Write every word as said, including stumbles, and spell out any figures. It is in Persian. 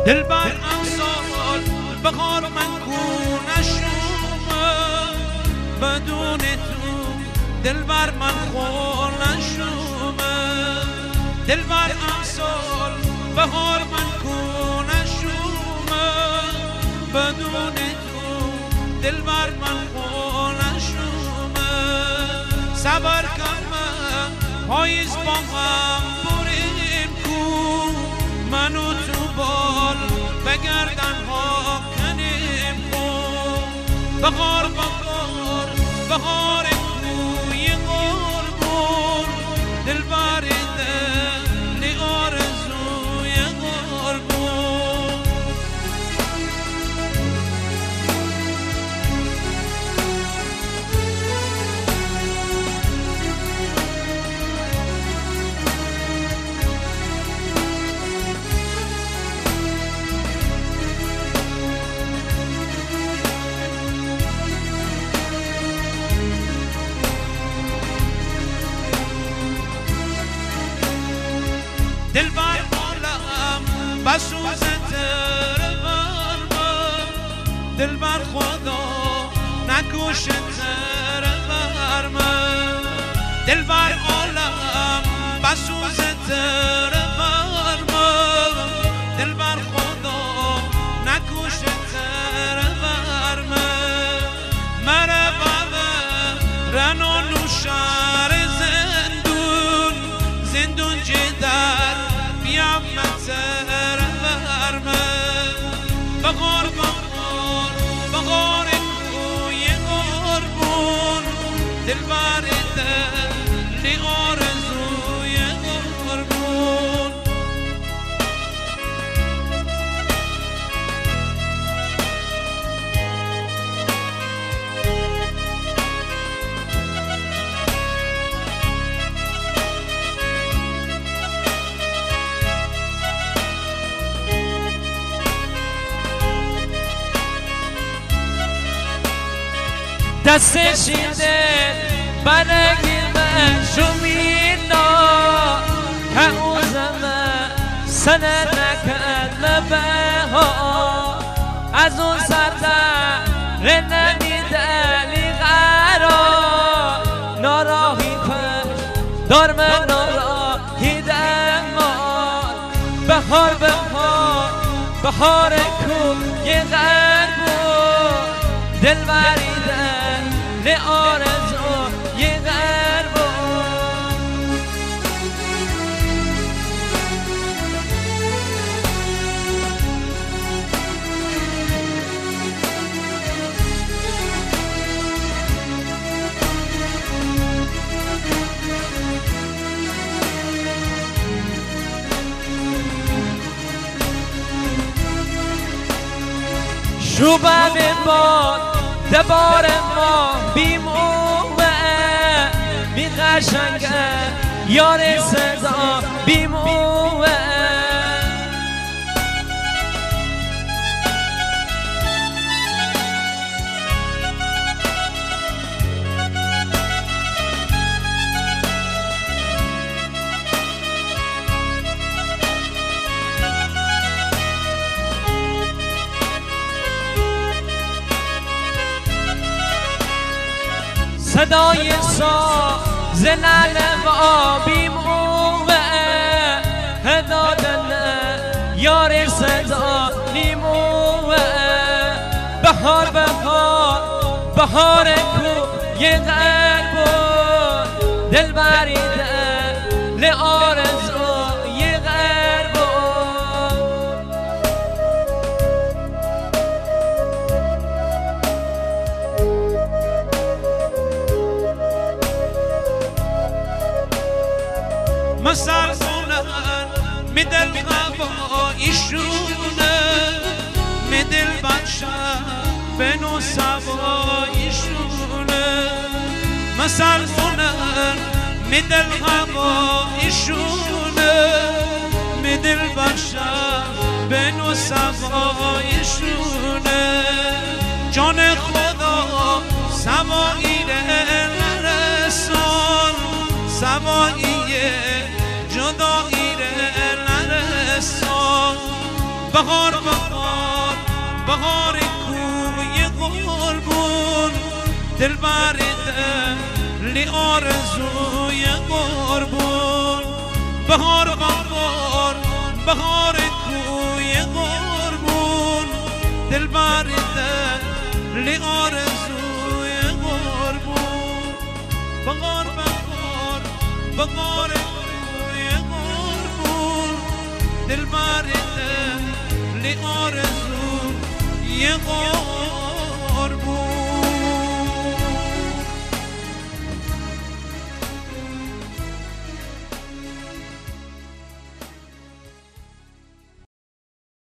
دل بر امسال بهار من نشومه بدون تو دل بر من خور نشومه دل بر امسال بهار من نشومه بدون تو دل بر من خور نشومه صبر کنم پاییز با هم بریم کو منو تو بال بگردن ها کنیم خون بهار بهار بهار کوی قربون دل بریده لی آرزوی قربون دل بر عالم بسوز تر برم دل بر خدا نکوش تر برم دل بر عالم بسوز تر برم دل بر خدا نکوش تر برم مره بابه رنو نوشار زندون زندون جدر بیام متر برمه بغار بغار بغار کوی قربون دل بریده لی آرزوی قربون دست شیده برگی من شمینا که او زمه سنه نکد لبها از اون سرده رنمیده لی قرار ناراهی پش دار من ناراهی دمار بهار بهار بهار کوی قربون دل بریده لی آرزو یه قربون شوبه به باد دبار ما بیمومه می قشنگه یار صدا بیمومه صدای ساز نعل و آبیم اوه هدادن یار صدا نیموه بهار بهار بهار کوی قربون دل بریده لی آرزوی قربون مسلمونن می دل هوایشونه می دل بچه بنو سوایشونه مسلمونن می دل هوایشونه می دل بچه بنو سوایشونه جان خدا سوایی نرسان سوایی جدایی نرسان بهار بهار بهار کوی قربون دل برده لی آرزوی قربون بهار بهار بهار کوی قربون دل برده لی آرزوی قربون بهار بهار بهار کوی قربون دل برده لی آرزوی قربون